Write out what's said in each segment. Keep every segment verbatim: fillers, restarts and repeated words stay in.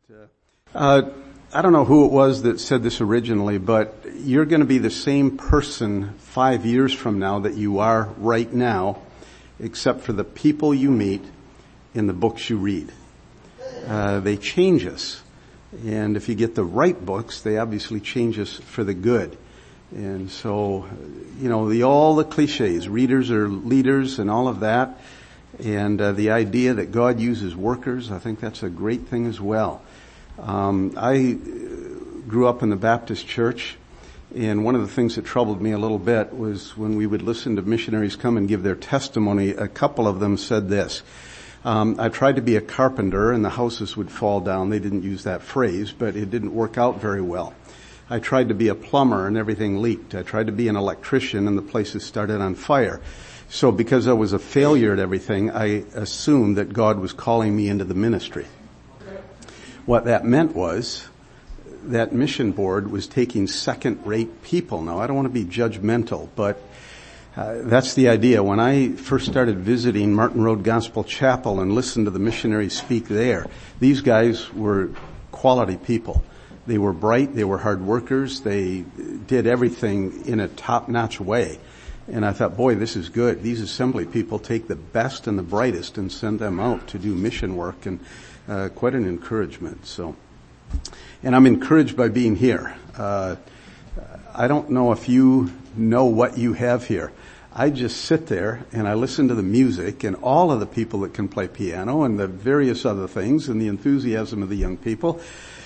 Uh, I don't know who it was that said this originally, but you're going to be the same person five years from now that you are right now, except for the people you meet in the books you read. Uh, they change us. And if you get the right books, they obviously change us for the good. And so, you know, the, all the cliches, readers are leaders and all of that. And uh, the idea that God uses workers, I think that's a great thing as well. Um, I grew up in the Baptist church, and one of the things that troubled me a little bit was when we would listen to missionaries come and give their testimony, a couple of them said this. Um, I tried to be a carpenter and the houses would fall down. They didn't use that phrase, but it didn't work out very well. I tried to be a plumber and everything leaked. I tried to be an electrician and the places started on fire. So because I was a failure at everything, I assumed that God was calling me into the ministry. What that meant was that mission board was taking second-rate people. Now, I don't want to be judgmental, but uh, that's the idea. When I first started visiting Martin Road Gospel Chapel and listened to the missionaries speak there, these guys were quality people. They were bright, they were hard workers, they did everything in a top-notch way. And I thought, boy, this is good. These assembly people take the best and the brightest and send them out to do mission work, and uh, quite an encouragement. So, and I'm encouraged by being here. Uh, I don't know if you know what you have here. I just sit there and I listen to the music and all of the people that can play piano and the various other things and the enthusiasm of the young people.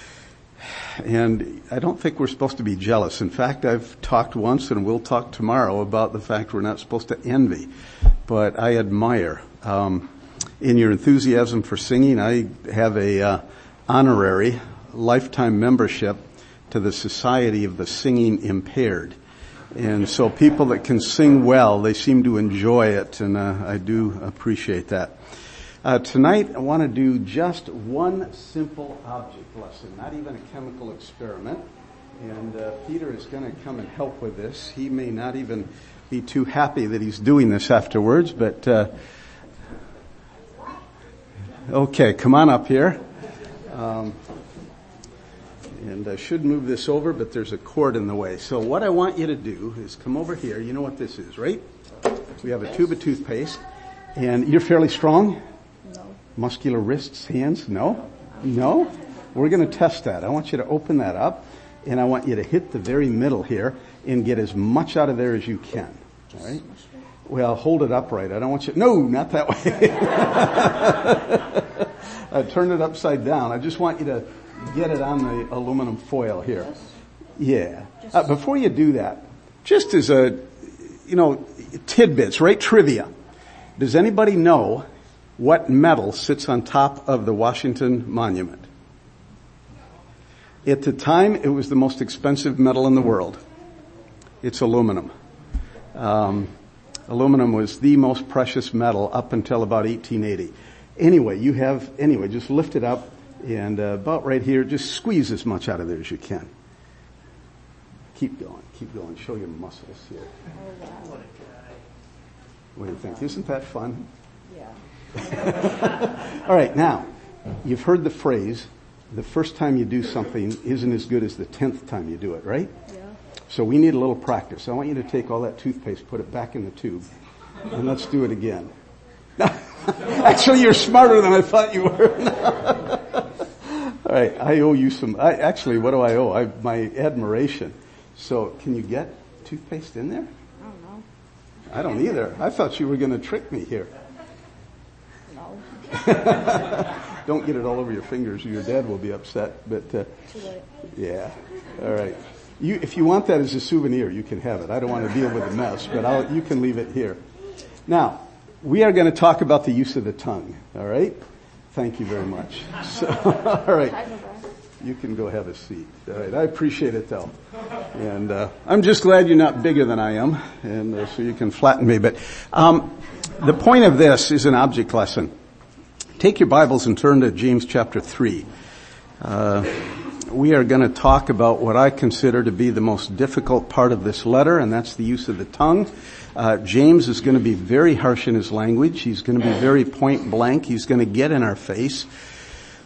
And I don't think we're supposed to be jealous. In fact, I've talked once and we'll talk tomorrow about the fact we're not supposed to envy. But I admire um, in your enthusiasm for singing. I have a uh, honorary lifetime membership to the Society of the Singing Impaired. And so people that can sing well, they seem to enjoy it, and uh, I do appreciate that. Uh, tonight I want to do just one simple object lesson, not even a chemical experiment. And uh, Peter is going to come and help with this. He may not even be too happy that he's doing this afterwards, but uh, okay, come on up here. Um, and I should move this over, but there's a cord in the way. So what I want you to do is come over here. You know what this is, right? We have a tube of toothpaste, and you're fairly strong? Muscular wrists, hands? No? No? We're going to test that. I want you to open that up, and I want you to hit the very middle here and get as much out of there as you can. All right? Well, hold it upright. I don't want you... No, not that way. I turned it upside down. I just want you to get it on the aluminum foil here. Yeah. Uh, before you do that, just as a, you know, tidbits, right? Trivia. Does anybody know what metal sits on top of the Washington Monument? At the time, it was the most expensive metal in the world. It's aluminum. Um, aluminum was the most precious metal up until about eighteen eighty. Anyway, you have, anyway, just lift it up and uh, about right here, just squeeze as much out of there as you can. Keep going, keep going. Show your muscles here. What do you think? Isn't that fun? All right, now, you've heard the phrase, the first time you do something isn't as good as the tenth time you do it, right? Yeah. So we need a little practice. I want you to take all that toothpaste, put it back in the tube, and let's do it again. Actually, you're smarter than I thought you were. All right, I owe you some, I, actually, what do I owe? I, my admiration. So, can you get toothpaste in there? I don't know. I don't either. I thought you were going to trick me here. Don't get it all over your fingers or your dad will be upset. But uh, Too late. Yeah. All right. You, if you want that as a souvenir, you can have it. I don't want to deal with the mess, but I'll, you can leave it here. Now, we are going to talk about the use of the tongue. All right? Thank you very much. So, all right. You can go have a seat. All right. I appreciate it, though. And uh, I'm just glad you're not bigger than I am, and uh, so you can flatten me. But um, the point of this is an object lesson. Take your Bibles and turn to James chapter three. Uh, we are going to talk about what I consider to be the most difficult part of this letter, and that's the use of the tongue. Uh, James is going to be very harsh in his language. He's going to be very point blank. He's going to get in our face.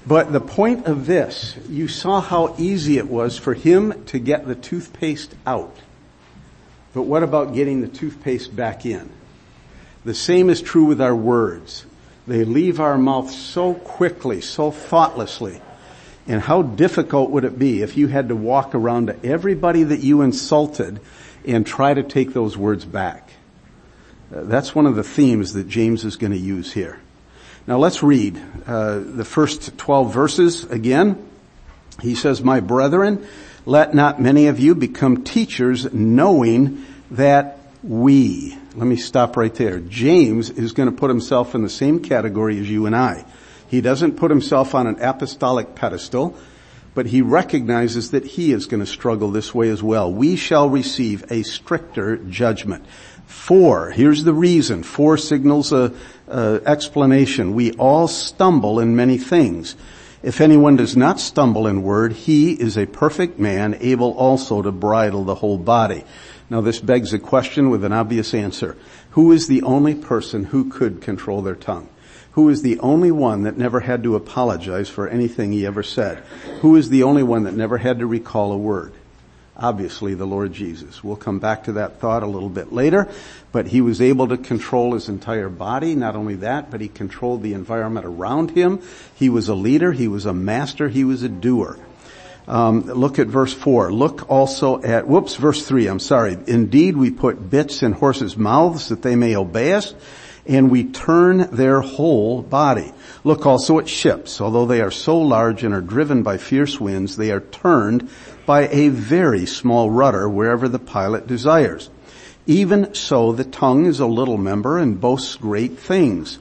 But the point of this, you saw how easy it was for him to get the toothpaste out. But what about getting the toothpaste back in? The same is true with our words. They leave our mouth so quickly, so thoughtlessly. And how difficult would it be if you had to walk around to everybody that you insulted and try to take those words back? Uh, that's one of the themes that James is going to use here. Now let's read uh, the first twelve verses again. He says, "My brethren, let not many of you become teachers, knowing that we..." Let me stop right there. James is going to put himself in the same category as you and I. He doesn't put himself on an apostolic pedestal, but he recognizes that he is going to struggle this way as well. "We shall receive a stricter judgment. For," here's the reason, for signals a, a explanation, "we all stumble in many things. If anyone does not stumble in word, he is a perfect man, able also to bridle the whole body." Now this begs a question with an obvious answer. Who is the only person who could control their tongue? Who is the only one that never had to apologize for anything he ever said? Who is the only one that never had to recall a word? Obviously, the Lord Jesus. We'll come back to that thought a little bit later, but he was able to control his entire body. Not only that, but he controlled the environment around him. He was a leader. He was a master. He was a doer. Um, look at verse four. Look also at, whoops, verse three, I'm sorry. "Indeed, we put bits in horses' mouths that they may obey us, and we turn their whole body. Look also at ships. Although they are so large and are driven by fierce winds, they are turned by a very small rudder wherever the pilot desires. Even so, the tongue is a little member and boasts great things.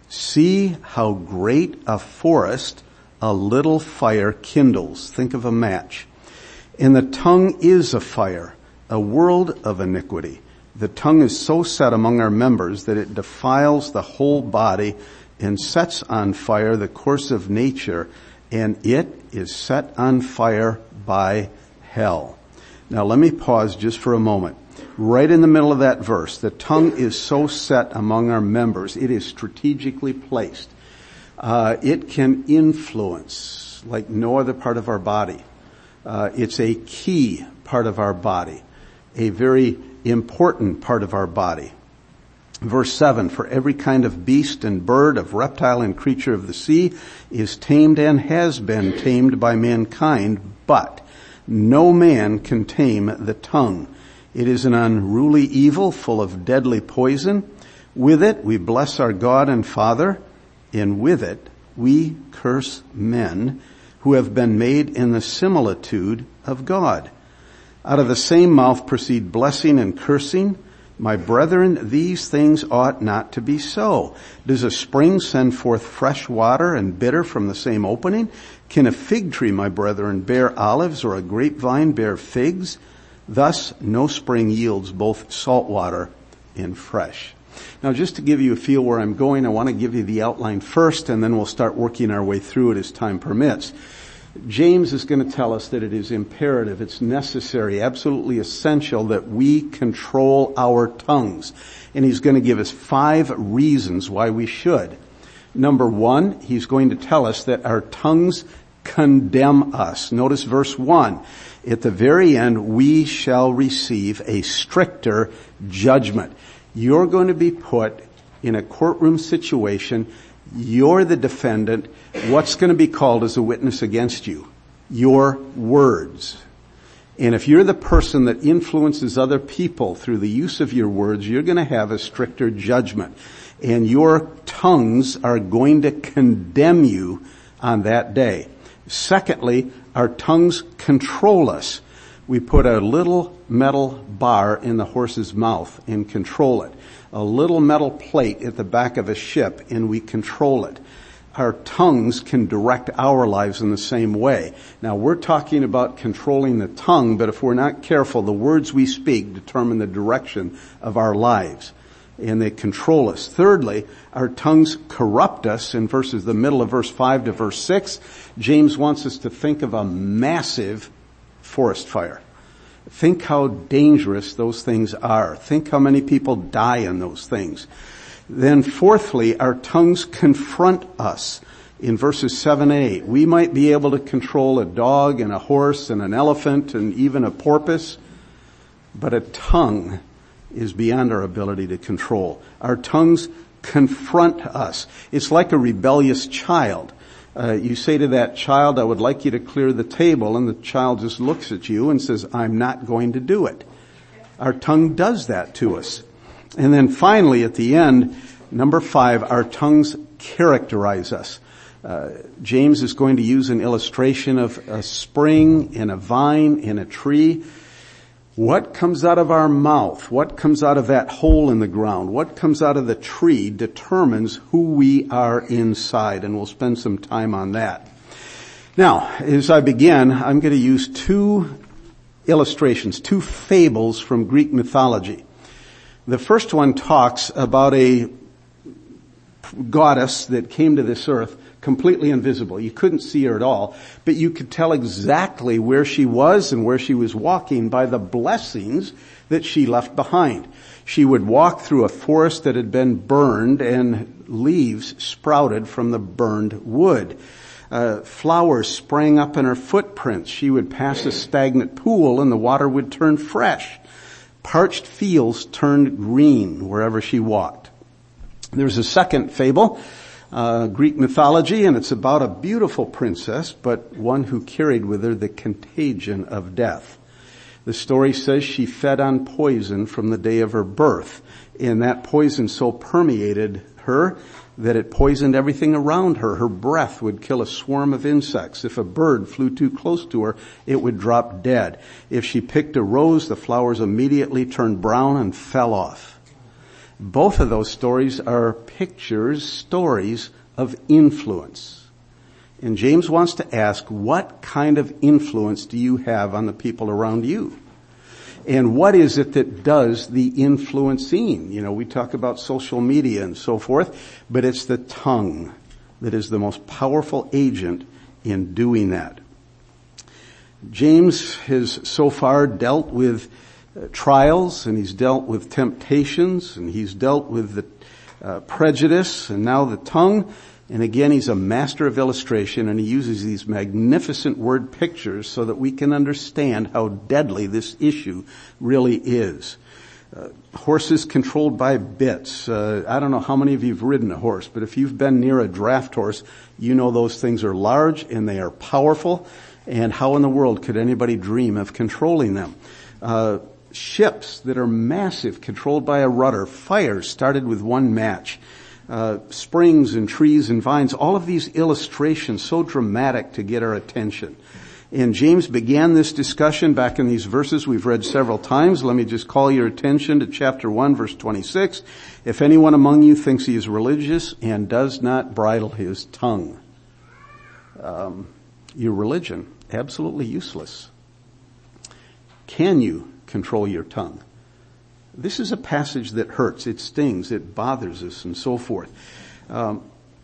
See how great a forest a little fire kindles." Think of a match. "And the tongue is a fire, a world of iniquity. The tongue is so set among our members that it defiles the whole body and sets on fire the course of nature, and it is set on fire by hell." Now let me pause just for a moment. Right in the middle of that verse, the tongue is so set among our members. It is strategically placed. Uh, it can influence like no other part of our body. Uh, it's a key part of our body, a very important part of our body. Verse seven, "For every kind of beast and bird, of reptile and creature of the sea is tamed and has been tamed by mankind, but no man can tame the tongue. It is an unruly evil full of deadly poison. With it we bless our God and Father, and with it we curse men who have been made in the similitude of God. Out of the same mouth proceed blessing and cursing. My brethren, these things ought not to be so. Does a spring send forth fresh water and bitter from the same opening? Can a fig tree, my brethren, bear olives, or a grapevine bear figs? Thus no spring yields both salt water and fresh." Now just to give you a feel where I'm going, I want to give you the outline first, and then we'll start working our way through it as time permits. James is going to tell us that it is imperative, it's necessary, absolutely essential that we control our tongues. And he's going to give us five reasons why we should. Number one, he's going to tell us that our tongues condemn us. Notice verse one. At the very end, we shall receive a stricter judgment. You're going to be put in a courtroom situation. You're the defendant. What's going to be called as a witness against you? Your words. And if you're the person that influences other people through the use of your words, you're going to have a stricter judgment. And your tongues are going to condemn you on that day. Secondly, our tongues control us. We put a little metal bar in the horse's mouth and control it. A little metal plate at the back of a ship and we control it. Our tongues can direct our lives in the same way. Now we're talking about controlling the tongue, but if we're not careful, the words we speak determine the direction of our lives. And they control us. Thirdly, our tongues corrupt us. In verses, the middle of verse five to verse six, James wants us to think of a massive forest fire. Think how dangerous those things are. Think how many people die in those things. Then fourthly, our tongues confront us. in verses seven and eight. We might be able to control a dog and a horse and an elephant and even a porpoise, but a tongue is beyond our ability to control. Our tongues confront us. It's like a rebellious child. Uh, you say to that child, I would like you to clear the table, and the child just looks at you and says, I'm not going to do it. Our tongue does that to us. And then finally, at the end, number five, our tongues characterize us. Uh, James is going to use an illustration of a spring and a vine and a tree. What comes out of our mouth, what comes out of that hole in the ground, what comes out of the tree determines who we are inside, and we'll spend some time on that. Now, as I begin, I'm going to use two illustrations, two fables from Greek mythology. The first one talks about a goddess that came to this earth completely invisible. You couldn't see her at all, but you could tell exactly where she was and where she was walking by the blessings that she left behind. She would walk through a forest that had been burned and leaves sprouted from the burned wood. Uh, flowers sprang up in her footprints. She would pass a stagnant pool and the water would turn fresh. Parched fields turned green wherever she walked. There's a second fable, uh, Greek mythology, and it's about a beautiful princess, but one who carried with her the contagion of death. The story says she fed on poison from the day of her birth, and that poison so permeated her that it poisoned everything around her. Her breath would kill a swarm of insects. If a bird flew too close to her, it would drop dead. If she picked a rose, the flowers immediately turned brown and fell off. Both of those stories are pictures, stories of influence. And James wants to ask, what kind of influence do you have on the people around you? And what is it that does the influencing? You know, we talk about social media and so forth, but it's the tongue that is the most powerful agent in doing that. James has so far dealt with uh, trials, and he's dealt with temptations, and he's dealt with the uh, prejudice, and now the tongue. And again, he's a master of illustration, and he uses these magnificent word pictures so that we can understand how deadly this issue really is. Uh, horses controlled by bits. Uh, I don't know how many of you have ridden a horse, but if you've been near a draft horse, you know those things are large and they are powerful. And how in the world could anybody dream of controlling them? Uh, ships that are massive, controlled by a rudder. Fires started with one match. Uh, springs and trees and vines, all of these illustrations so dramatic to get our attention. And James began this discussion back in these verses we've read several times. Let me just call your attention to chapter one, verse twenty-six. If anyone among you thinks he is religious and does not bridle his tongue. Um, your religion, absolutely useless. Can you control your tongue? This is a passage that hurts, it stings, it bothers us, and so forth. Um,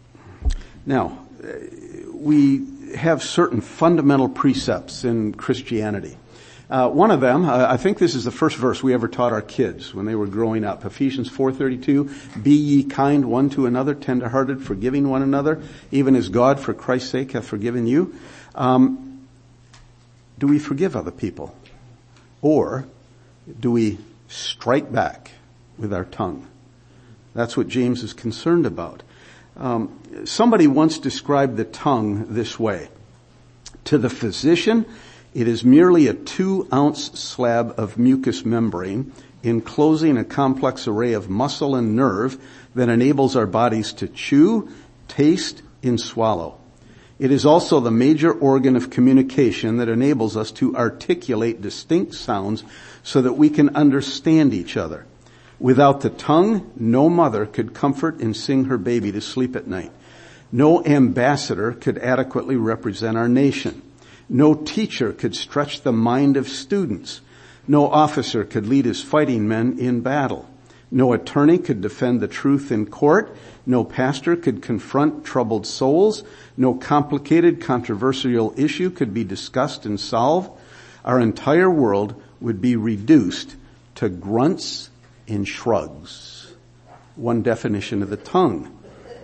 now, we have certain fundamental precepts in Christianity. Uh, one of them, uh, I think this is the first verse we ever taught our kids when they were growing up. Ephesians four thirty-two, be ye kind one to another, tender-hearted, forgiving one another, even as God for Christ's sake hath forgiven you. Um, do we forgive other people? Or do we strike back with our tongue? That's what James is concerned about. Um, somebody once described the tongue this way. To the physician, it is merely a two-ounce slab of mucous membrane enclosing a complex array of muscle and nerve that enables our bodies to chew, taste, and swallow. It is also the major organ of communication that enables us to articulate distinct sounds so that we can understand each other. Without the tongue, no mother could comfort and sing her baby to sleep at night. No ambassador could adequately represent our nation. No teacher could stretch the mind of students. No officer could lead his fighting men in battle. No attorney could defend the truth in court. No pastor could confront troubled souls. No complicated, controversial issue could be discussed and solved. Our entire world would be reduced to grunts and shrugs. One definition of the tongue.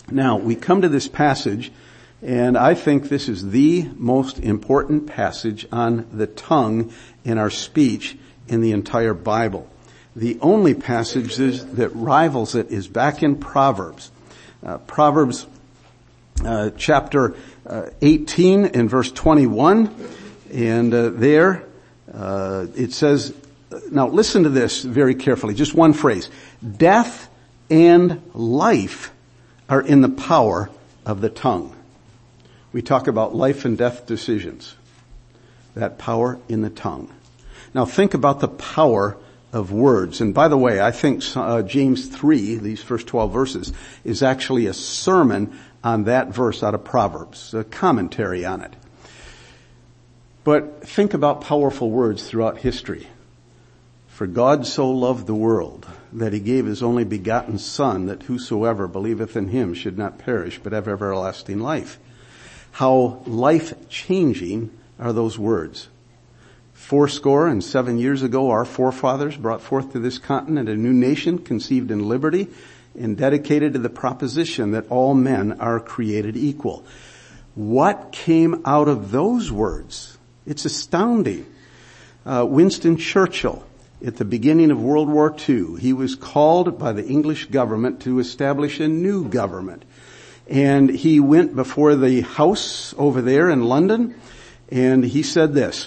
Now, we come to this passage, and I think this is the most important passage on the tongue in our speech in the entire Bible. The only passage that rivals it is back in Proverbs. Uh, Proverbs uh, chapter uh, eighteen and verse twenty-one. And uh, there uh, it says, now listen to this very carefully, just one phrase. Death and life are in the power of the tongue. We talk about life and death decisions. That power in the tongue. Now think about the power of words. And by the way, I think uh, James three, these first twelve verses, is actually a sermon on that verse out of Proverbs, a commentary on it. But think about powerful words throughout history. For God so loved the world that he gave his only begotten Son, that whosoever believeth in him should not perish but have everlasting life. How life-changing are those words. Fourscore and seven years ago, our forefathers brought forth to this continent a new nation conceived in liberty and dedicated to the proposition that all men are created equal. What came out of those words? It's astounding. Uh, Winston Churchill, at the beginning of World War Two, he was called by the English government to establish a new government. And he went before the House over there in London, and he said this,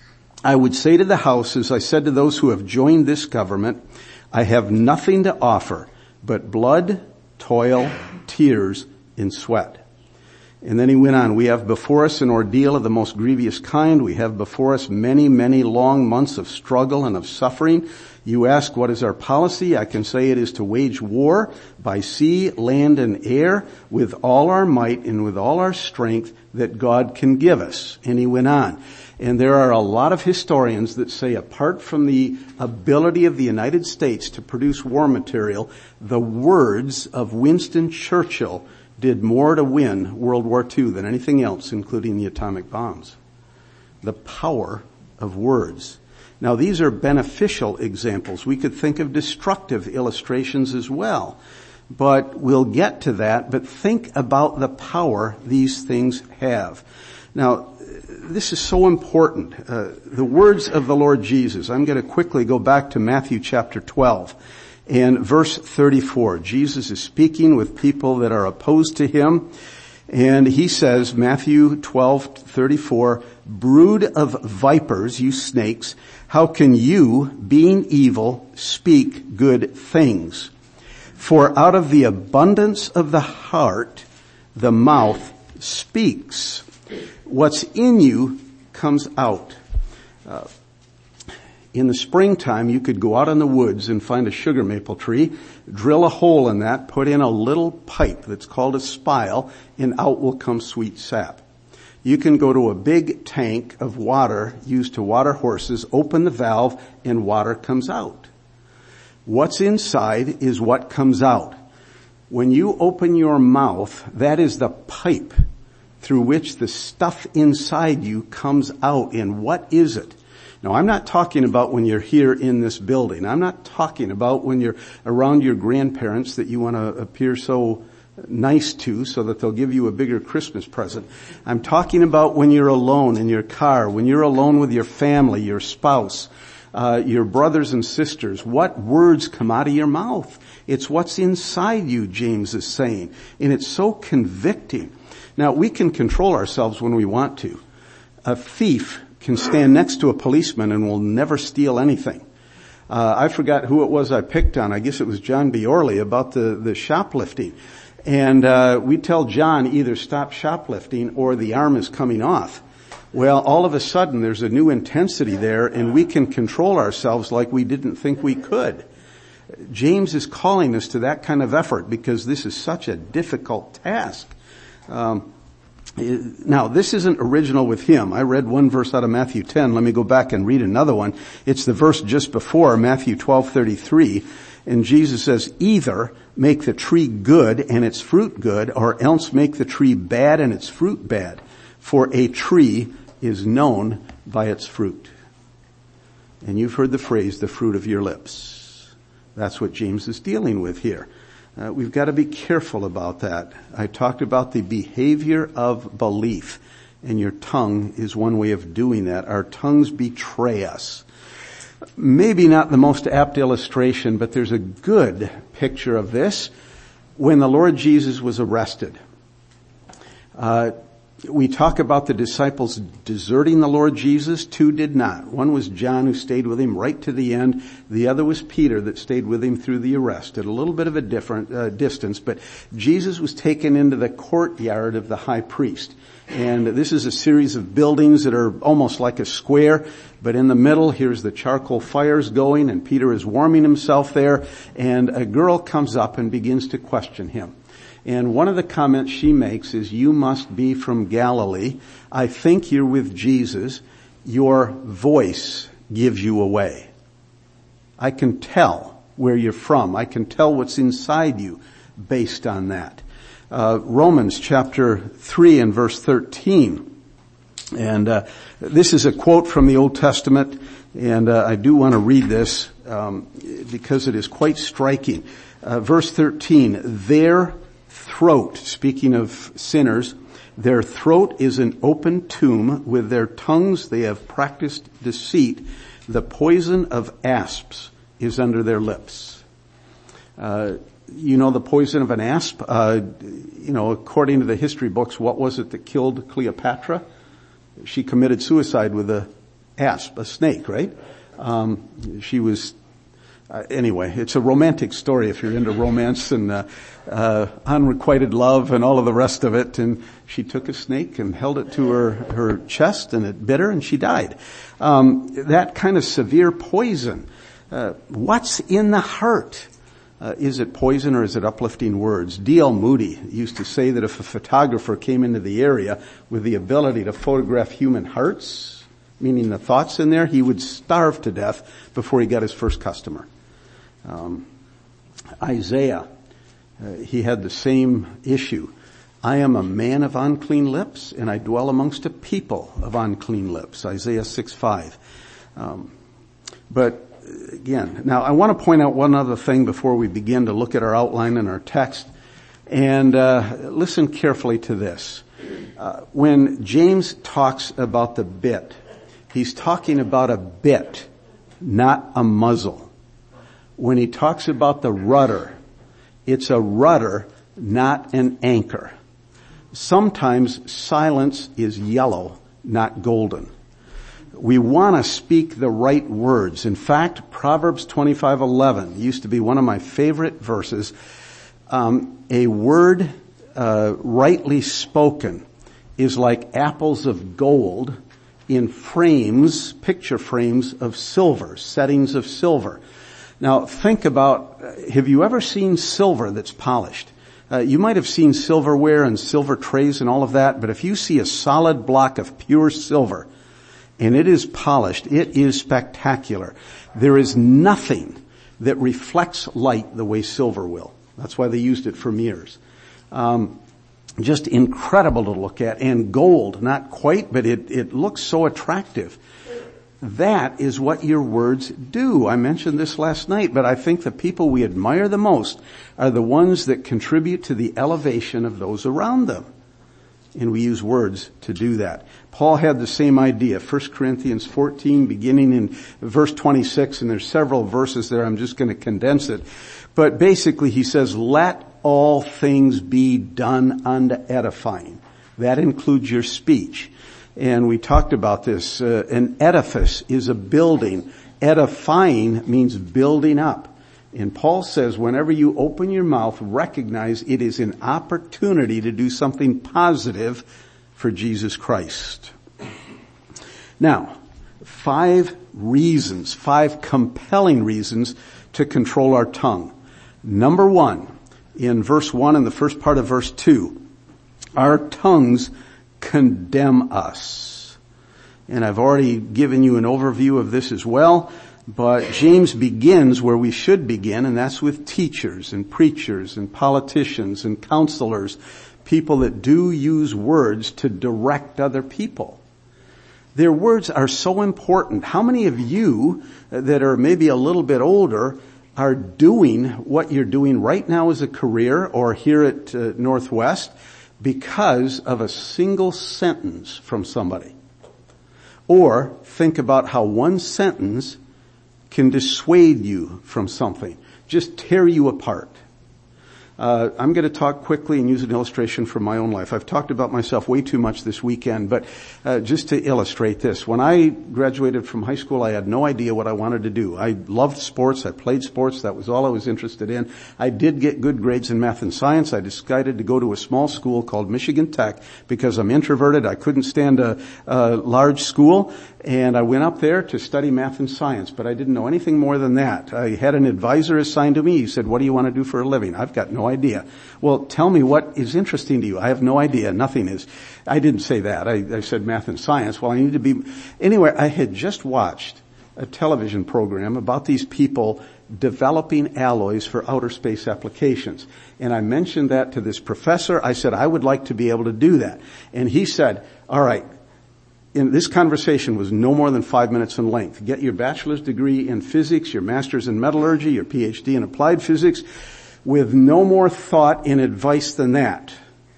I would say to the House, as I said to those who have joined this government, I have nothing to offer but blood, toil, tears, and sweat. And then he went on, we have before us an ordeal of the most grievous kind. We have before us many, many long months of struggle and of suffering. You ask, what is our policy? I can say it is to wage war by sea, land, and air with all our might and with all our strength that God can give us. And he went on. And there are a lot of historians that say apart from the ability of the United States to produce war material, the words of Winston Churchill did more to win World War Two than anything else, including the atomic bombs. The power of words. Now these are beneficial examples. We could think of destructive illustrations as well. But we'll get to that. But think about the power these things have. Now, this is so important. Uh, the words of the Lord Jesus. I'm going to quickly go back to Matthew chapter twelve and verse thirty-four. Jesus is speaking with people that are opposed to him. And he says, Matthew twelve thirty-four, brood of vipers, you snakes, how can you, being evil, speak good things? For out of the abundance of the heart, the mouth speaks. What's in you comes out. Uh, in the springtime, you could go out in the woods and find a sugar maple tree, drill a hole in that, put in a little pipe that's called a spile, and out will come sweet sap. You can go to a big tank of water used to water horses, open the valve, and water comes out. What's inside is what comes out. When you open your mouth, that is the pipe through which the stuff inside you comes out. And what is it? Now, I'm not talking about when you're here in this building. I'm not talking about when you're around your grandparents that you want to appear so nice to so that they'll give you a bigger Christmas present. I'm talking about when you're alone in your car, when you're alone with your family, your spouse, uh, your brothers and sisters. What words come out of your mouth? It's what's inside you, James is saying. And it's so convicting. Now, we can control ourselves when we want to. A thief can stand next to a policeman and will never steal anything. Uh, I forgot who it was I picked on. I guess it was John B. Orley about the, the shoplifting. And uh, we tell John either stop shoplifting or the arm is coming off. Well, all of a sudden there's a new intensity there and we can control ourselves like we didn't think we could. James is calling us to that kind of effort because this is such a difficult task. Um, now, this isn't original with him. I read one verse out of Matthew ten. Let me go back and read another one. It's the verse just before, Matthew twelve thirty-three. And Jesus says, either make the tree good and its fruit good, or else make the tree bad and its fruit bad. For a tree is known by its fruit. And you've heard the phrase, the fruit of your lips. That's what James is dealing with here. Uh, we've got to be careful about that. I talked about the behavior of belief, and your tongue is one way of doing that. Our tongues betray us. Maybe not the most apt illustration, but there's a good picture of this when the Lord Jesus was arrested. Uh, we talk about the disciples deserting the Lord Jesus. Two did not. One was John, who stayed with him right to the end. The other was Peter, that stayed with him through the arrest at a little bit of a different uh, distance. But Jesus was taken into the courtyard of the high priest. And this is a series of buildings that are almost like a square, but in the middle, here's the charcoal fires going, and Peter is warming himself there, and a girl comes up and begins to question him. And one of the comments she makes is, "You must be from Galilee. I think you're with Jesus. Your voice gives you away. I can tell where you're from. I can tell what's inside you based on that." Uh, Romans chapter three and verse thirteen. And uh, this is a quote from the Old Testament, and uh, I do want to read this um, because it is quite striking. Uh, verse thirteen, "Their throat," speaking of sinners, "their throat is an open tomb. With their tongues they have practiced deceit. The poison of asps is under their lips." Uh, you know the poison of an asp? Uh, you know, according to the history books, what was it that killed Cleopatra? She committed suicide with a asp, a snake, right? Um, she was, uh, anyway, it's a romantic story if you're into romance and uh, uh, unrequited love and all of the rest of it. And she took a snake and held it to her, her chest, and it bit her and she died. Um, that kind of severe poison. Uh, what's in the heart? Uh, is it poison or is it uplifting words? D L Moody used to say that if a photographer came into the area with the ability to photograph human hearts, meaning the thoughts in there, he would starve to death before he got his first customer. Um, Isaiah, uh, he had the same issue. "I am a man of unclean lips, and I dwell amongst a people of unclean lips." Isaiah six five. Um, but Again, now I want to point out one other thing before we begin to look at our outline and our text. And uh, listen carefully to this. Uh, when James talks about the bit, he's talking about a bit, not a muzzle. When he talks about the rudder, it's a rudder, not an anchor. Sometimes silence is yellow, not golden. We want to speak the right words. In fact, Proverbs twenty-five eleven used to be one of my favorite verses. Um, a word uh, rightly spoken is like apples of gold in frames, picture frames of silver, settings of silver. Now think about, have you ever seen silver that's polished? Uh, you might have seen silverware and silver trays and all of that, but if you see a solid block of pure silver, and it is polished, it is spectacular. There is nothing that reflects light the way silver will. That's why they used it for mirrors. Um, just incredible to look at. And gold, not quite, but it, it looks so attractive. That is what your words do. I mentioned this last night, but I think the people we admire the most are the ones that contribute to the elevation of those around them. And we use words to do that. Paul had the same idea. First Corinthians fourteen, beginning in verse twenty-six, and there's several verses there. I'm just going to condense it. But basically he says, "Let all things be done unto edifying." That includes your speech. And we talked about this. Uh, an edifice is a building. Edifying means building up. And Paul says, whenever you open your mouth, recognize it is an opportunity to do something positive for Jesus Christ. Now, five reasons, five compelling reasons to control our tongue. Number one, in verse one and the first part of verse two, our tongues condemn us. And I've already given you an overview of this as well. But James begins where we should begin, and that's with teachers and preachers and politicians and counselors, people that do use words to direct other people. Their words are so important. How many of you that are maybe a little bit older are doing what you're doing right now as a career or here at uh, Northwest because of a single sentence from somebody. Or think about how one sentence can dissuade you from something, just tear you apart. Uh, I'm going to talk quickly and use an illustration from my own life. I've talked about myself way too much this weekend, but uh, just to illustrate this. When I graduated from high school, I had no idea what I wanted to do. I loved sports. I played sports. That was all I was interested in. I did get good grades in math and science. I decided to go to a small school called Michigan Tech because I'm introverted. I couldn't stand a, a large school. And I went up there to study math and science, but I didn't know anything more than that. I had an advisor assigned to me. He said, what do you want to do for a living? I've got no idea. Well, tell me what is interesting to you. I have no idea. Nothing is. I didn't say that. I, I said math and science. Well, I need to be. Anyway, I had just watched a television program about these people developing alloys for outer space applications. And I mentioned that to this professor. I said, I would like to be able to do that. And he said, all right. In this conversation was no more than five minutes in length. Get your bachelor's degree in physics, your master's in metallurgy, your P H D in applied physics, with no more thought and advice than that.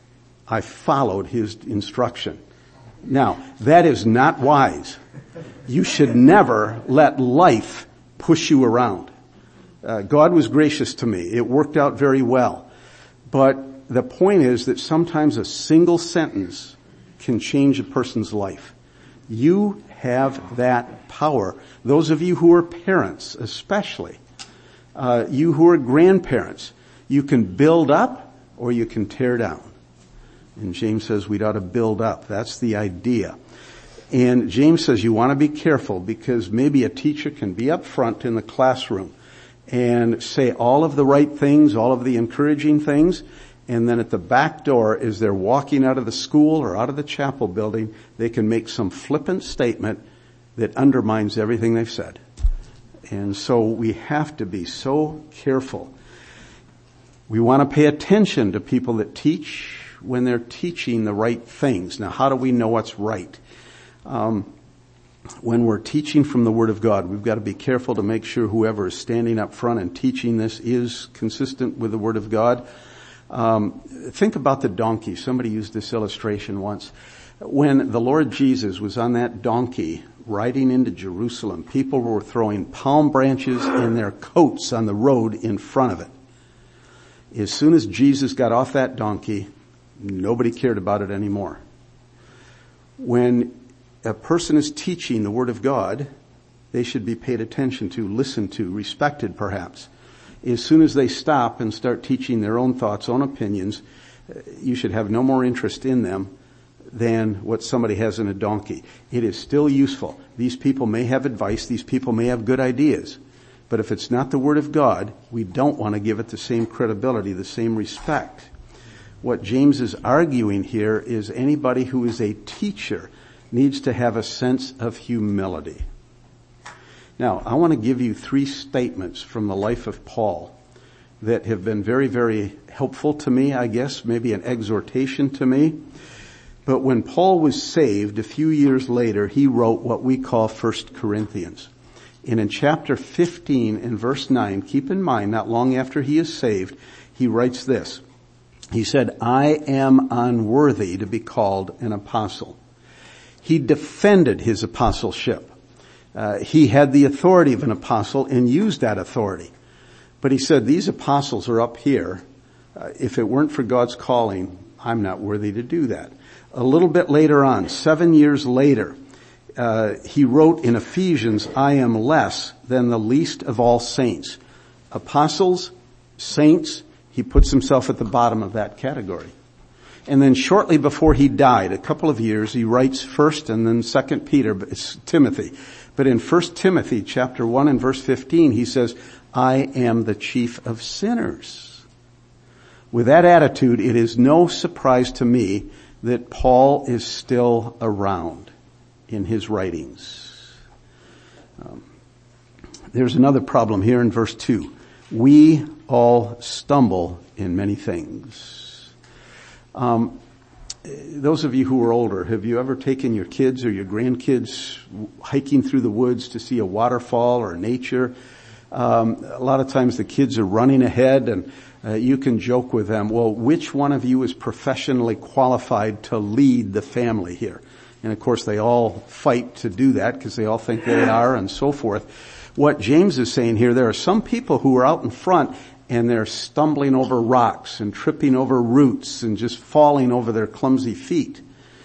I followed his instruction. Now, that is not wise. You should never let life push you around. Uh, God was gracious to me. It worked out very well. But the point is that sometimes a single sentence can change a person's life. You have that power. Those of you who are parents, especially, uh, you who are grandparents, you can build up or you can tear down. And James says we ought to build up. That's the idea. And James says you want to be careful because maybe a teacher can be up front in the classroom and say all of the right things, all of the encouraging things, and then at the back door, as they're walking out of the school or out of the chapel building, they can make some flippant statement that undermines everything they've said. And so we have to be so careful. We want to pay attention to people that teach when they're teaching the right things. Now, how do we know what's right? Um, when we're teaching from the Word of God, we've got to be careful to make sure whoever is standing up front and teaching this is consistent with the Word of God. Um, think about the donkey. Somebody used this illustration once. When the Lord Jesus was on that donkey riding into Jerusalem, people were throwing palm branches in their coats on the road in front of it. As soon as Jesus got off that donkey, nobody cared about it anymore. When a person is teaching the Word of God, they should be paid attention to, listened to, respected perhaps. As soon as they stop and start teaching their own thoughts, own opinions, you should have no more interest in them than what somebody has in a donkey. It is still useful. These people may have advice. These people may have good ideas. But if it's not the Word of God, we don't want to give it the same credibility, the same respect. What James is arguing here is anybody who is a teacher needs to have a sense of humility. Now, I want to give you three statements from the life of Paul that have been very, very helpful to me, I guess, maybe an exhortation to me. But when Paul was saved, a few years later, he wrote what we call First Corinthians. And in chapter fifteen and verse nine, keep in mind, not long after he is saved, he writes this. He said, I am unworthy to be called an apostle. He defended his apostleship. Uh, he had the authority of an apostle and used that authority. But he said, these apostles are up here. Uh, if it weren't for God's calling, I'm not worthy to do that. A little bit later on, seven years later, uh, he wrote in Ephesians, I am less than the least of all saints. Apostles, saints, he puts himself at the bottom of that category. And then shortly before he died, a couple of years, he writes First and then Second Peter, but it's Timothy. But in First Timothy chapter one and verse fifteen, he says, I am the chief of sinners. With that attitude, it is no surprise to me that Paul is still around in his writings. Um, there's another problem here in verse two. We all stumble in many things. Um, those of you who are older, have you ever taken your kids or your grandkids hiking through the woods to see a waterfall or nature? Um, a lot of times the kids are running ahead and uh, you can joke with them, well, which one of you is professionally qualified to lead the family here? And of course they all fight to do that because they all think they are and so forth. What James is saying here, there are some people who are out in front and they're stumbling over rocks and tripping over roots and just falling over their clumsy feet.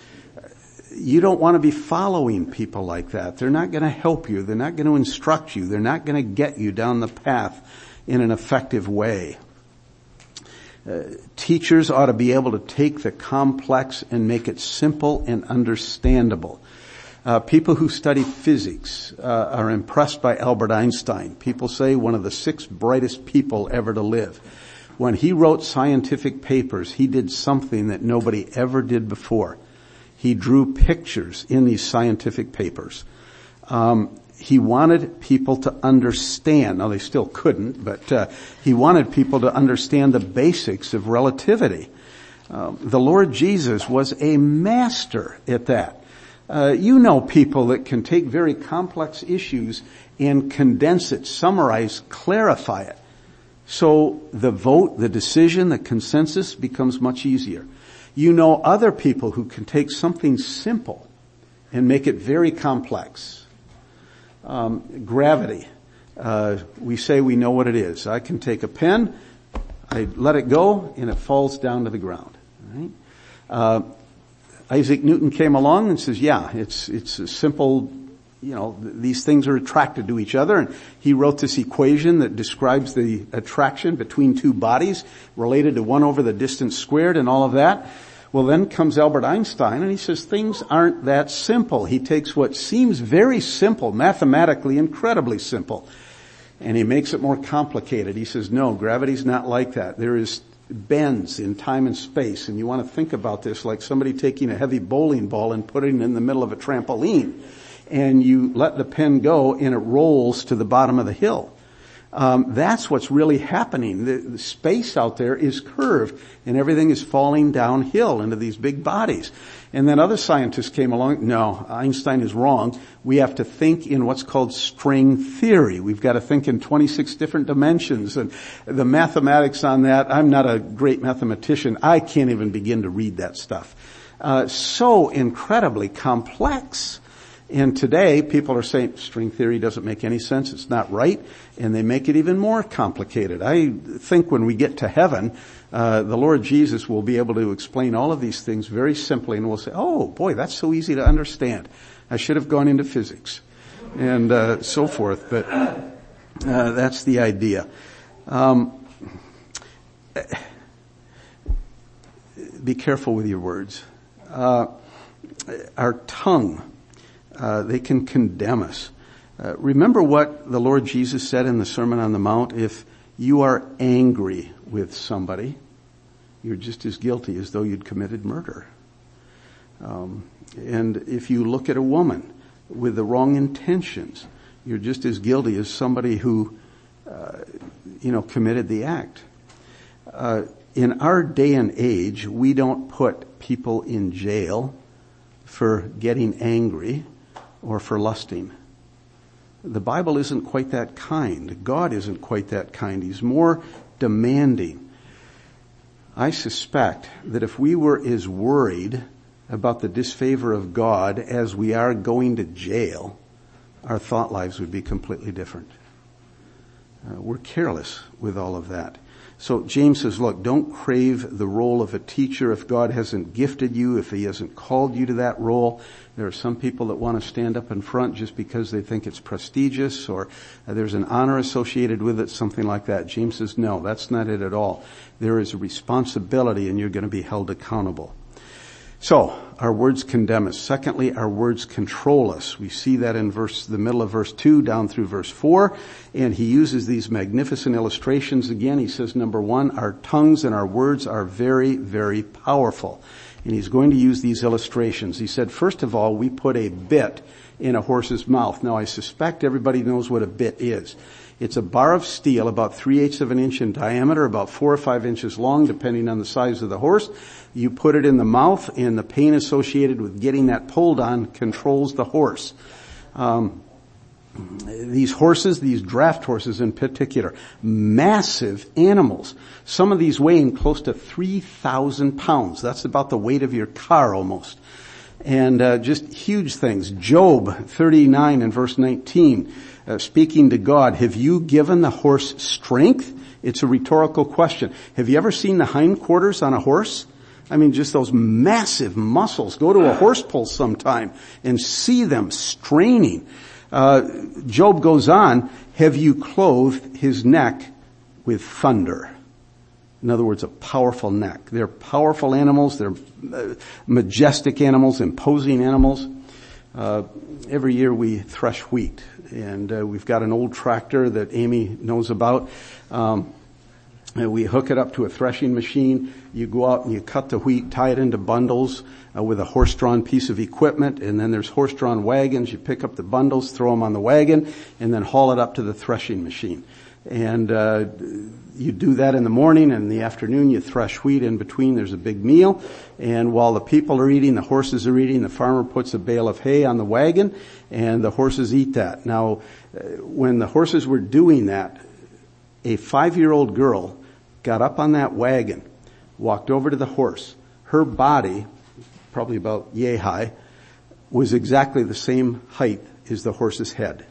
You don't want to be following people like that. They're not going to help you. They're not going to instruct you. They're not going to get you down the path in an effective way. Uh, teachers ought to be able to take the complex and make it simple and understandable. Uh, people who study physics uh, are impressed by Albert Einstein. People say one of the six brightest people ever to live. When he wrote scientific papers, he did something that nobody ever did before. He drew pictures in these scientific papers. Um, he wanted people to understand. Now, they still couldn't, but uh, he wanted people to understand the basics of relativity. Um, the Lord Jesus was a master at that. Uh, you know people that can take very complex issues and condense it, summarize, clarify it. So the vote, the decision, the consensus becomes much easier. You know other people who can take something simple and make it very complex. Um, gravity. Uh, we say we know what it is. I can take a pen, I let it go, and it falls down to the ground. Right? Uh, Isaac Newton came along and says, yeah, it's, it's a simple, you know, th- these things are attracted to each other. And he wrote this equation that describes the attraction between two bodies related to one over the distance squared and all of that. Well, then comes Albert Einstein and he says things aren't that simple. He takes what seems very simple, mathematically incredibly simple, and he makes it more complicated. He says, no, gravity's not like that. There is bends in time and space, and you want to think about this like somebody taking a heavy bowling ball and putting it in the middle of a trampoline, and you let the pen go and it rolls to the bottom of the hill. Um, that's what's really happening. The, the space out there is curved, and everything is falling downhill into these big bodies. And then other scientists came along. No, Einstein is wrong. We have to think in what's called string theory. We've got to think in twenty-six different dimensions. And the mathematics on that, I'm not a great mathematician. I can't even begin to read that stuff. Uh, so incredibly complex. And today, people are saying string theory doesn't make any sense. It's not right. And they make it even more complicated. I think when we get to heaven, uh, the Lord Jesus will be able to explain all of these things very simply, and we'll say, oh boy, that's so easy to understand. I should have gone into physics and uh, so forth. But uh, that's the idea. Um, be careful with your words. Uh, our tongue. Uh, they can condemn us. Uh, remember what the Lord Jesus said in the Sermon on the Mount? If you are angry with somebody, you're just as guilty as though you'd committed murder. Um, and if you look at a woman with the wrong intentions, you're just as guilty as somebody who, uh, you know, committed the act. Uh, in our day and age, we don't put people in jail for getting angry or for lusting. The Bible isn't quite that kind. God isn't quite that kind. He's more demanding. I suspect that if we were as worried about the disfavor of God as we are going to jail, our thought lives would be completely different. Uh, we're careless with all of that. So James says, look, don't crave the role of a teacher if God hasn't gifted you, if he hasn't called you to that role. There are some people that want to stand up in front just because they think it's prestigious or uh, there's an honor associated with it, something like that. James says, no, that's not it at all. There is a responsibility and you're going to be held accountable. So, our words condemn us. Secondly, our words control us. We see that in verse, the middle of verse two down through verse four. And he uses these magnificent illustrations again. He says, number one, our tongues and our words are very, very powerful. And he's going to use these illustrations. He said, first of all, we put a bit in a horse's mouth. Now, I suspect everybody knows what a bit is. It's a bar of steel about three-eighths of an inch in diameter, about four or five inches long, depending on the size of the horse. You put it in the mouth, and the pain associated with getting that pulled on controls the horse. Um, These horses, these draft horses in particular, massive animals. Some of these weighing close to three thousand pounds. That's about the weight of your car almost. And uh, just huge things. Job thirty-nine and verse nineteen, uh, speaking to God, have you given the horse strength? It's a rhetorical question. Have you ever seen the hindquarters on a horse? I mean, just those massive muscles. Go to a horse pull sometime and see them straining. Uh, Job goes on, have you clothed his neck with thunder? In other words, a powerful neck. They're powerful animals. They're uh, majestic animals, imposing animals. Uh, every year we thresh wheat, and uh, we've got an old tractor that Amy knows about. Um, and we hook it up to a threshing machine. You go out and you cut the wheat, tie it into bundles uh, with a horse-drawn piece of equipment, and then there's horse-drawn wagons. You pick up the bundles, throw them on the wagon, and then haul it up to the threshing machine. And uh you do that in the morning, and in the afternoon you thresh wheat. In between there's a big meal, and while the people are eating, the horses are eating, the farmer puts a bale of hay on the wagon, and the horses eat that. Now, when the horses were doing that, a five-year-old girl got up on that wagon, walked over to the horse. Her body, probably about yay high, was exactly the same height as the horse's head.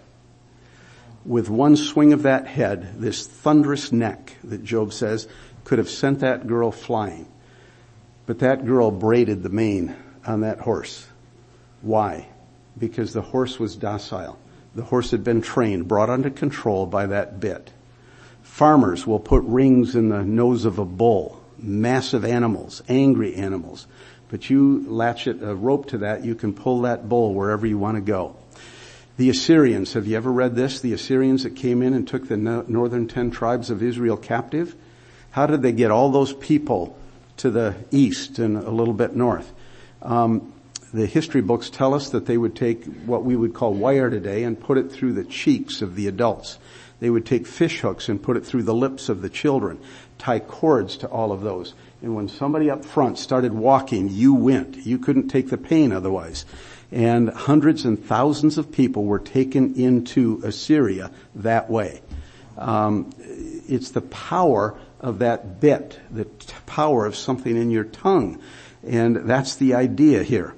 With one swing of that head, this thunderous neck that Job says could have sent that girl flying. But that girl braided the mane on that horse. Why? Because the horse was docile. The horse had been trained, brought under control by that bit. Farmers will put rings in the nose of a bull, massive animals, angry animals. But you latch it, a rope to that, you can pull that bull wherever you want to go. The Assyrians, have you ever read this? The Assyrians that came in and took the no- northern ten tribes of Israel captive. How did they get all those people to the east and a little bit north? Um, the history books tell us that they would take what we would call wire today and put it through the cheeks of the adults. They would take fish hooks and put it through the lips of the children, tie cords to all of those. And when somebody up front started walking, you went. You couldn't take the pain otherwise. And hundreds and thousands of people were taken into Assyria that way. Um, it's the power of that bit, the t- power of something in your tongue. And that's the idea here.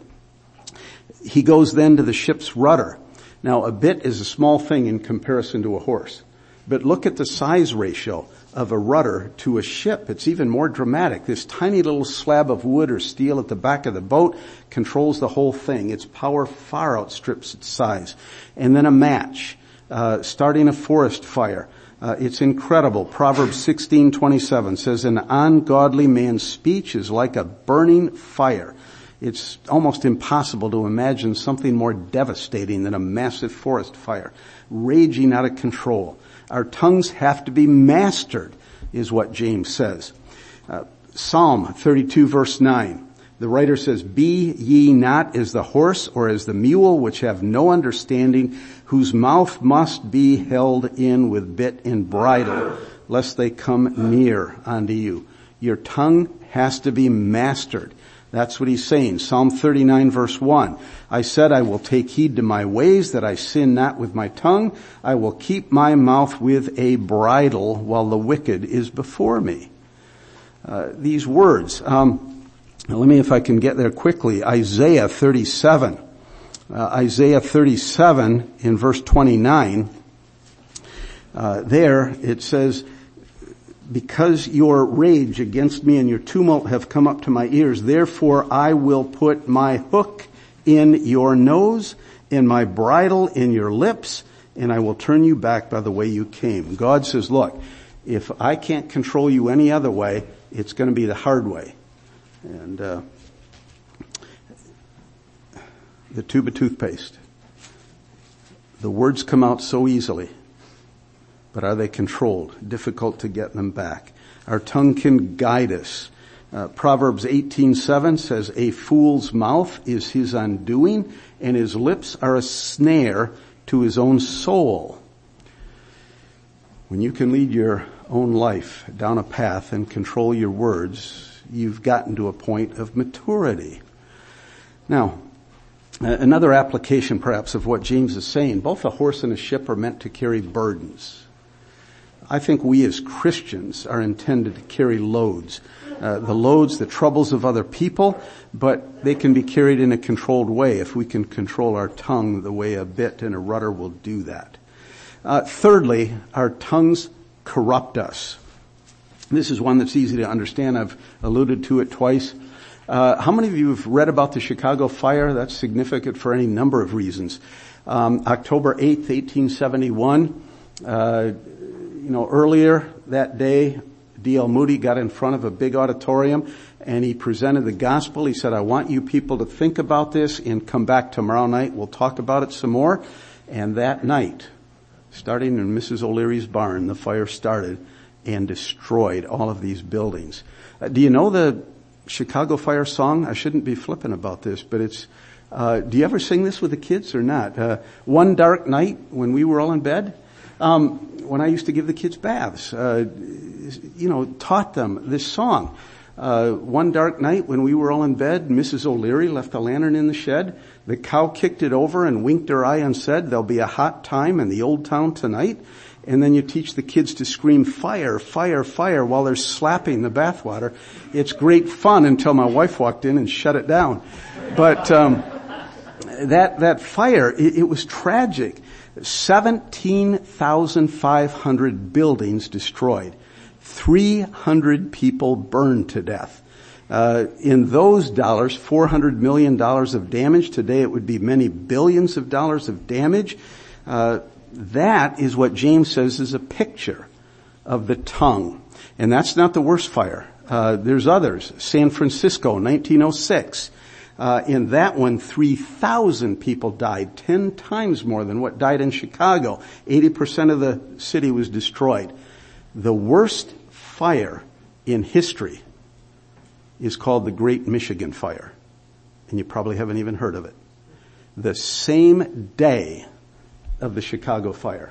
He goes then to the ship's rudder. Now, a bit is a small thing in comparison to a horse. But look at the size ratio of a rudder to a ship. It's even more dramatic. This tiny little slab of wood or steel at the back of the boat controls the whole thing. Its power far outstrips its size. And then a match, uh, starting a forest fire. Uh, it's incredible. Proverbs sixteen twenty-seven says, an ungodly man's speech is like a burning fire. It's almost impossible to imagine something more devastating than a massive forest fire, raging out of control. Our tongues have to be mastered, is what James says. Uh, Psalm thirty-two verse nine. The writer says, be ye not as the horse or as the mule, which have no understanding, whose mouth must be held in with bit and bridle, lest they come near unto you. Your tongue has to be mastered. That's what he's saying. Psalm thirty-nine verse one. I said, I will take heed to my ways, that I sin not with my tongue. I will keep my mouth with a bridle while the wicked is before me. Uh, these words. Um, let me, if I can get there quickly. Isaiah thirty-seven. Uh, Isaiah thirty-seven in verse twenty-nine. Uh, there it says, because your rage against me and your tumult have come up to my ears, therefore I will put my hook in your nose and my bridle in your lips, and I will turn you back by the way you came. God says, look, if I can't control you any other way, it's going to be the hard way. And uh the tube of toothpaste. The words come out so easily. But are they controlled? Difficult to get them back. Our tongue can guide us. Uh, Proverbs eighteen seven says, a fool's mouth is his undoing, and his lips are a snare to his own soul. When you can lead your own life down a path and control your words, you've gotten to a point of maturity. Now, Another application perhaps of what James is saying, both a horse and a ship are meant to carry burdens. I think we as Christians are intended to carry loads. Uh, the loads, the troubles of other people, but they can be carried in a controlled way if we can control our tongue the way a bit and a rudder will do that. Uh, thirdly, our tongues corrupt us. This is one that's easy to understand. I've alluded to it twice. Uh, how many of you have read about the Chicago fire? That's significant for any number of reasons. Um, October eighth, eighteen seventy-one, uh, you know, earlier that day, D L Moody got in front of a big auditorium and he presented the gospel. He said, I want you people to think about this and come back tomorrow night. We'll talk about it some more. And that night, starting in Missus O'Leary's barn, the fire started and destroyed all of these buildings. Uh, do you know the Chicago fire song? I shouldn't be flippant about this, but it's, uh, do you ever sing this with the kids or not? Uh, one dark night when we were all in bed, um, when I used to give the kids baths, uh, you know, taught them this song. Uh, one dark night when we were all in bed, Missus O'Leary left a lantern in the shed. The cow kicked it over and winked her eye and said, there'll be a hot time in the old town tonight. And then you teach the kids to scream fire, fire, fire while they're slapping the bathwater. It's great fun until my wife walked in and shut it down. But um that that fire, it, it was tragic. seventeen thousand five hundred buildings destroyed. three hundred people burned to death. Uh in those dollars, four hundred million dollars of damage. Today it would be many billions of dollars of damage. Uh That is what James says is a picture of the tongue. And that's not the worst fire. Uh, there's others. San Francisco, nineteen oh six. Uh, in that one, three thousand people died, ten times more than what died in Chicago. eighty percent of the city was destroyed. The worst fire in history is called the Great Michigan Fire. And you probably haven't even heard of it. The same day of the Chicago fire,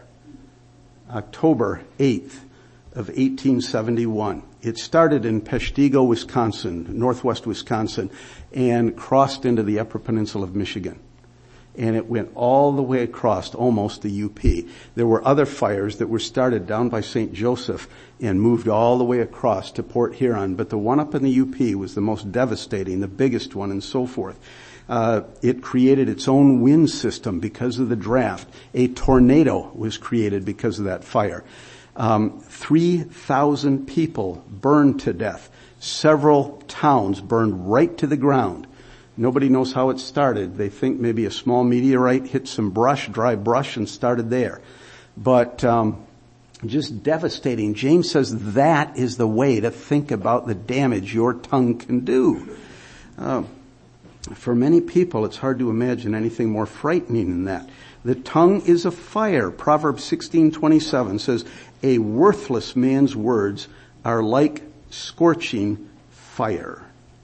October eighth of eighteen seventy-one. It started in Peshtigo, Wisconsin, northwest Wisconsin, and crossed into the Upper Peninsula of Michigan. And it went all the way across almost the U P. There were other fires that were started down by Saint Joseph and moved all the way across to Port Huron, but the one up in the U P was the most devastating, the biggest one, and so forth. Uh, it created its own wind system because of the draft. A tornado was created because of that fire. Um, three thousand people burned to death. Several towns burned right to the ground. Nobody knows how it started. They think maybe a small meteorite hit some brush, dry brush, and started there. But um, just devastating. James says that is the way to think about the damage your tongue can do. Uh, For many people, it's hard to imagine anything more frightening than that. The tongue is a fire. Proverbs sixteen twenty-seven says, a worthless man's words are like scorching fire.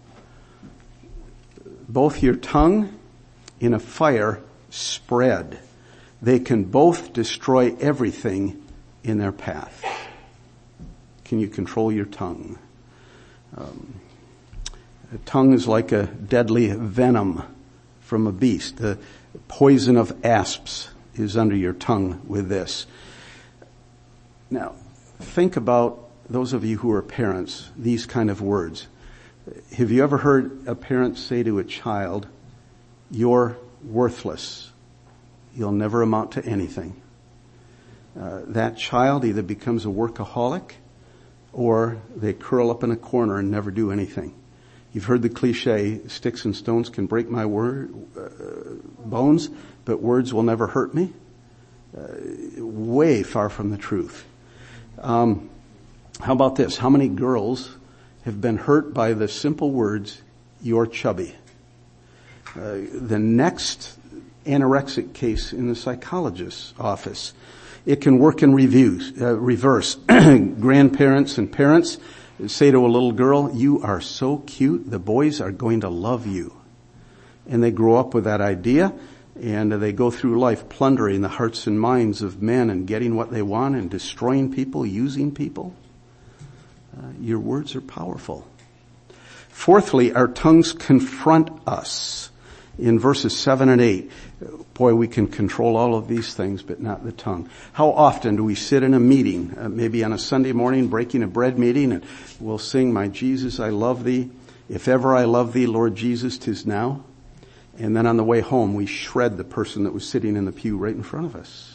Both your tongue and a fire spread. They can both destroy everything in their path. Can you control your tongue? Um, The tongue is like a deadly venom from a beast. The poison of asps is under your tongue with this. Now, think about those of you who are parents, these kind of words. Have you ever heard a parent say to a child, you're worthless. You'll never amount to anything. Uh, that child either becomes a workaholic or they curl up in a corner and never do anything. You've heard the cliche, sticks and stones can break my word, uh, bones, but words will never hurt me. Uh, way far from the truth. Um, how about this? How many girls have been hurt by the simple words, you're chubby? Uh, the next anorexic case in the psychologist's office. It can work in reviews, uh, reverse. Grandparents and parents say to a little girl, you are so cute, the boys are going to love you. And they grow up with that idea, and they go through life plundering the hearts and minds of men and getting what they want and destroying people, using people. Uh, your words are powerful. Fourthly, our tongues confront us. in verses seven and eight. Boy, we can control all of these things, but not the tongue. How often do we sit in a meeting, uh, maybe on a Sunday morning, breaking a bread meeting, and we'll sing, "My Jesus, I love thee. If ever I love thee, Lord Jesus, 'tis now." And then on the way home, we shred the person that was sitting in the pew right in front of us.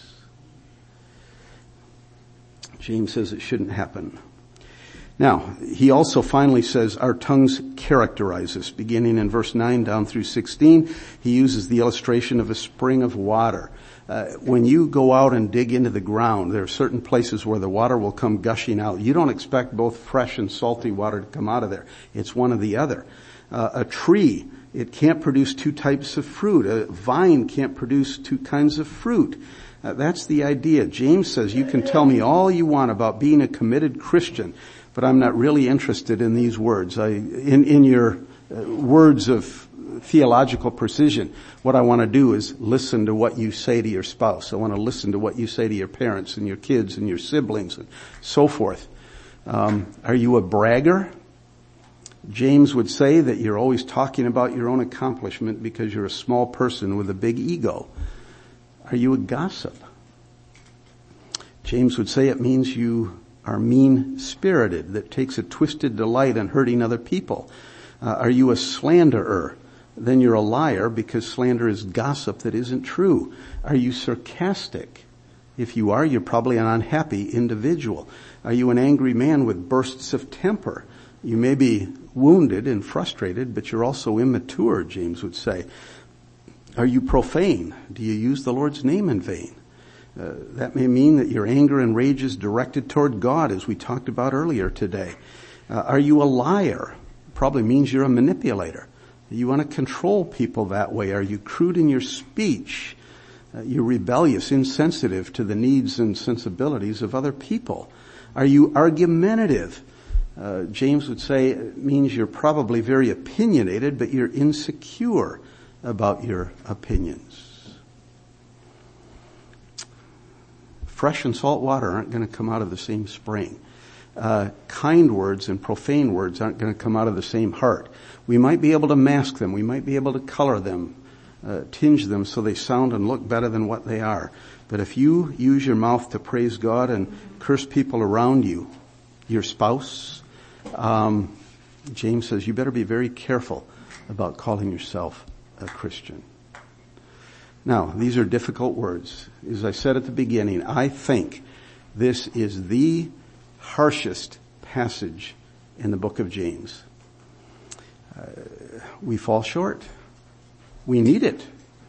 James says it shouldn't happen. Now, he also finally says our tongues characterize us. Beginning in verse nine down through sixteen, he uses the illustration of a spring of water. Uh, when you go out and dig into the ground, there are certain places where the water will come gushing out. You don't expect both fresh and salty water to come out of there. It's one or the other. Uh, a tree, it can't produce two types of fruit. A vine can't produce two kinds of fruit. Uh, that's the idea. James says, you can tell me all you want about being a committed Christian, but I'm not really interested in these words. I, in, in your uh, words of theological precision, what I want to do is listen to what you say to your spouse. I want to listen to what you say to your parents and your kids and your siblings and so forth. Um, are you a bragger? James would say that you're always talking about your own accomplishment because you're a small person with a big ego. Are you a gossip? James would say it means you are mean-spirited, that takes a twisted delight in hurting other people. Uh, are you a slanderer? Then you're a liar, because slander is gossip that isn't true. Are you sarcastic? If you are, you're probably an unhappy individual. Are you an angry man with bursts of temper? You may be wounded and frustrated, but you're also immature, James would say. Are you profane? Do you use the Lord's name in vain? Uh, that may mean that your anger and rage is directed toward God, as we talked about earlier today. Uh, are you a liar? Probably means you're a manipulator. You want to control people that way. Are you crude in your speech? Uh, you're rebellious, insensitive to the needs and sensibilities of other people. Are you argumentative? Uh, James would say it means you're probably very opinionated, but you're insecure about your opinions. Fresh and salt water aren't going to come out of the same spring. Uh, kind words and profane words aren't going to come out of the same heart. We might be able to mask them. We might be able to color them, uh, tinge them so they sound and look better than what they are. But if you use your mouth to praise God and curse people around you, your spouse, um, James says you better be very careful about calling yourself a Christian. Now, these are difficult words. As I said at the beginning, I think this is the harshest passage in the book of James. Uh, we fall short. We need it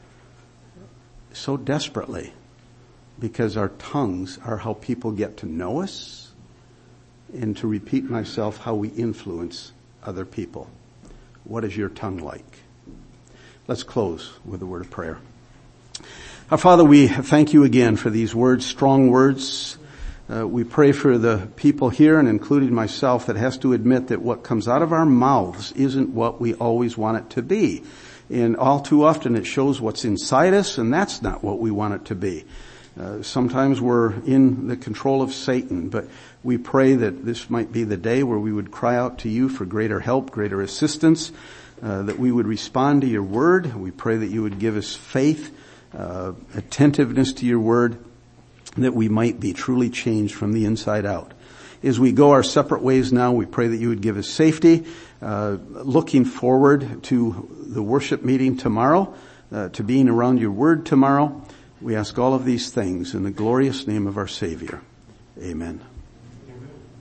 so desperately because our tongues are how people get to know us, and to repeat myself, how we influence other people. What is your tongue like? Let's close with a word of prayer. Our Father, we thank you again for these words, strong words. Uh, we pray for the people here, and including myself, that has to admit that what comes out of our mouths isn't what we always want it to be. And all too often it shows what's inside us, and that's not what we want it to be. Uh, sometimes we're in the control of Satan, but we pray that this might be the day where we would cry out to you for greater help, greater assistance, uh, that we would respond to your word. We pray that you would give us faith, uh, attentiveness to your word, that we might be truly changed from the inside out. As we go our separate ways now, we pray that you would give us safety, uh, looking forward to the worship meeting tomorrow, uh, to being around your word tomorrow. We ask all of these things in the glorious name of our Savior. Amen.